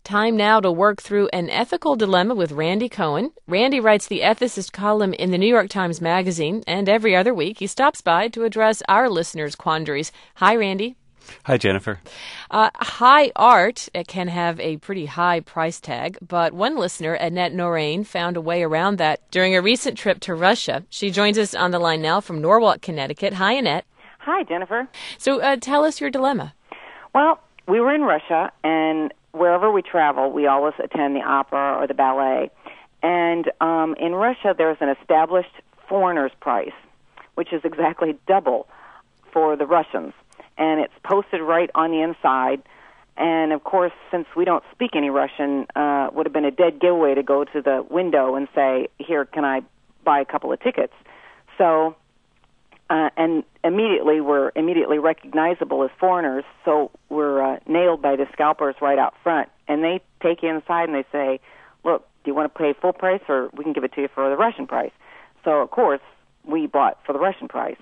Time now to work through an ethical dilemma with Randy Cohen. Randy writes the ethicist column in the New York Times Magazine, and every other week he stops by to address our listeners' quandaries. Hi, Randy. Hi, Jennifer. High art can have a pretty high price tag, but one listener, Annette Norrain, found a way around that during a recent trip to Russia. She joins us on the line now from Norwalk, Connecticut. Hi, Annette. Hi, Jennifer. So tell us your dilemma. Well, we were in Russia, and wherever we travel, we always attend the opera or the ballet. And in Russia, there's an established foreigner's price, which is exactly double for the Russians. And it's posted right on the inside. And, of course, since we don't speak any Russian, it would have been a dead giveaway to go to the window and say, here, can I buy a couple of tickets? So, and we're immediately recognizable as foreigners, so we're nailed by the scalpers right out front. And they take you inside and they say, look, do you want to pay full price or we can give it to you for the Russian price? So, of course, we bought for the Russian price.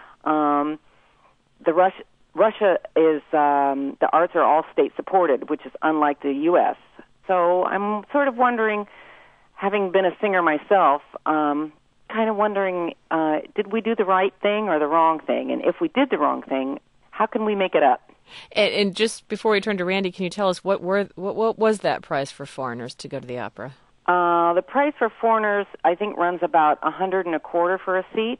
Russia is, the arts are all state-supported, which is unlike the U.S. So I'm sort of wondering, having been a singer myself, kind of wondering, did we do the right thing or the wrong thing? And if we did the wrong thing, how can we make it up? And just before we turn to Randy, can you tell us what was that price for foreigners to go to the opera? The price for foreigners, I think, runs about $125 for a seat.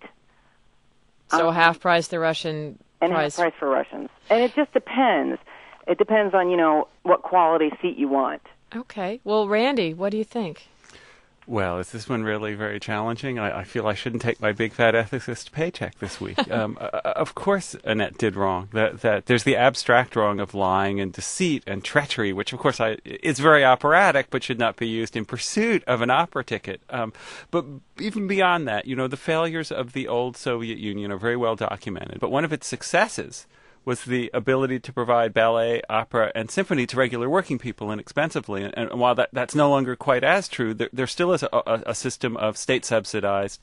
So half price the Russian and price. Half price for Russians. And it just depends. It depends on, what quality seat you want. Okay. Well, Randy, what do you think? Well, is this one really very challenging? I feel I shouldn't take my big fat ethicist paycheck this week. Of course Annette did wrong. That there's the abstract wrong of lying and deceit and treachery, which of course is very operatic, but should not be used in pursuit of an opera ticket. But even beyond that, the failures of the old Soviet Union are very well documented. But one of its successes was the ability to provide ballet, opera, and symphony to regular working people inexpensively. And while that's no longer quite as true, there still is a system of state-subsidized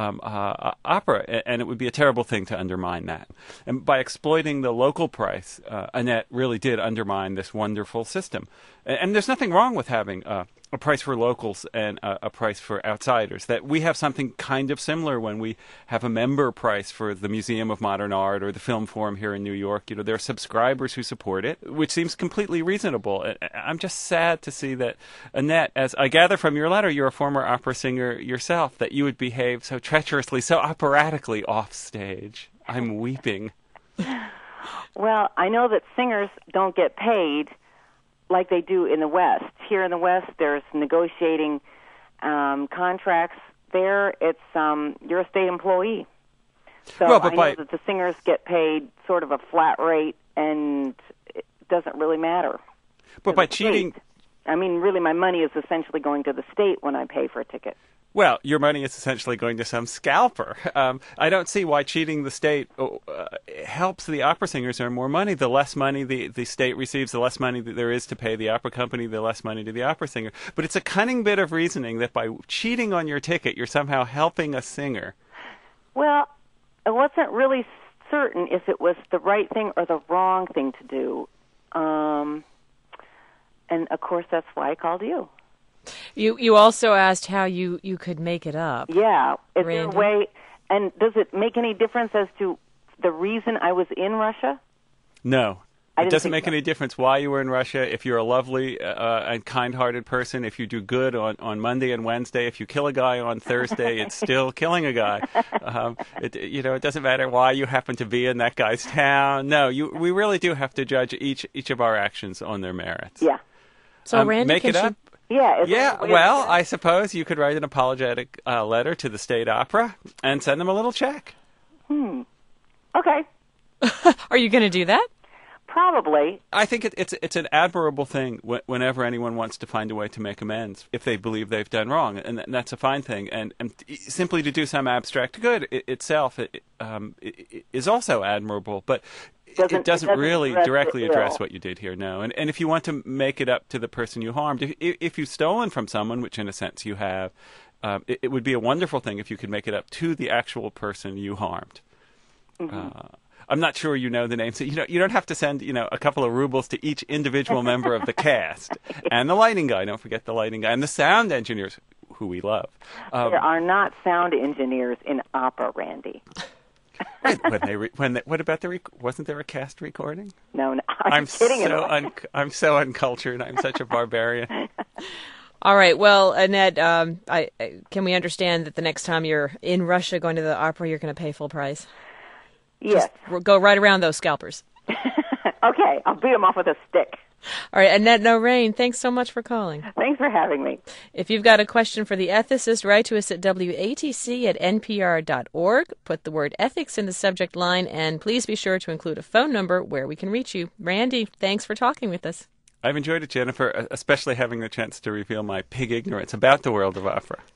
opera, and it would be a terrible thing to undermine that. And by exploiting the local price, Annette really did undermine this wonderful system. And there's nothing wrong with having a price for locals and a price for outsiders. That we have something kind of similar when we have a member price for the Museum of Modern Art or the Film Forum here in New York. There are subscribers who support it, which seems completely reasonable. I'm just sad to see that, Annette, as I gather from your letter, you're a former opera singer yourself, that you would behave so treacherously, so operatically off stage. I'm weeping. Well, I know that singers don't get paid like they do in the West. Here in the West, there's negotiating contracts. There, it's you're a state employee. So I know that the singers get paid sort of a flat rate, and it doesn't really matter. But by cheating... really, my money is essentially going to the state when I pay for a ticket. Well, your money is essentially going to some scalper. I don't see why cheating the state helps the opera singers earn more money. The less money the state receives, the less money that there is to pay the opera company, the less money to the opera singer. But it's a cunning bit of reasoning that by cheating on your ticket, you're somehow helping a singer. Well, I wasn't really certain if it was the right thing or the wrong thing to do. And, of course, that's why I called you. You also asked how you could make it up. Yeah. Is Randy? there a way, and does it make any difference as to the reason I was in Russia? No. It doesn't make any difference why you were in Russia. If you're a lovely and kind-hearted person, if you do good on Monday and Wednesday, if you kill a guy on Thursday, it's still killing a guy. It doesn't matter why you happen to be in that guy's town. No, we really do have to judge each of our actions on their merits. Yeah. So Randy, make it up. Yeah. Well, I suppose you could write an apologetic letter to the State Opera and send them a little check. Okay. Are you going to do that? Probably. I think it's an admirable thing whenever anyone wants to find a way to make amends if they believe they've done wrong, and that's a fine thing. And simply to do some abstract good itself is also admirable, but it doesn't really directly address what you did here, no. And if you want to make it up to the person you harmed, if you've stolen from someone, which in a sense you have, it would be a wonderful thing if you could make it up to the actual person you harmed. Mm-hmm. I'm not sure you know the names. So, you don't have to send, a couple of rubles to each individual member of the cast. And the lighting guy, don't forget the lighting guy. And the sound engineers, who we love. There are not sound engineers in opera, Randy. What about wasn't there a cast recording? No, I'm kidding. I'm so uncultured. I'm such a barbarian. All right. Well, Annette, can we understand that the next time you're in Russia going to the opera, you're going to pay full price? Yes. Just go right around those scalpers. Okay. I'll beat them off with a stick. All right. Annette Noreen, thanks so much for calling. Thanks for having me. If you've got a question for the ethicist, write to us at watc@npr.org. Put the word ethics in the subject line, and please be sure to include a phone number where we can reach you. Randy, thanks for talking with us. I've enjoyed it, Jennifer, especially having the chance to reveal my pig ignorance about the world of opera.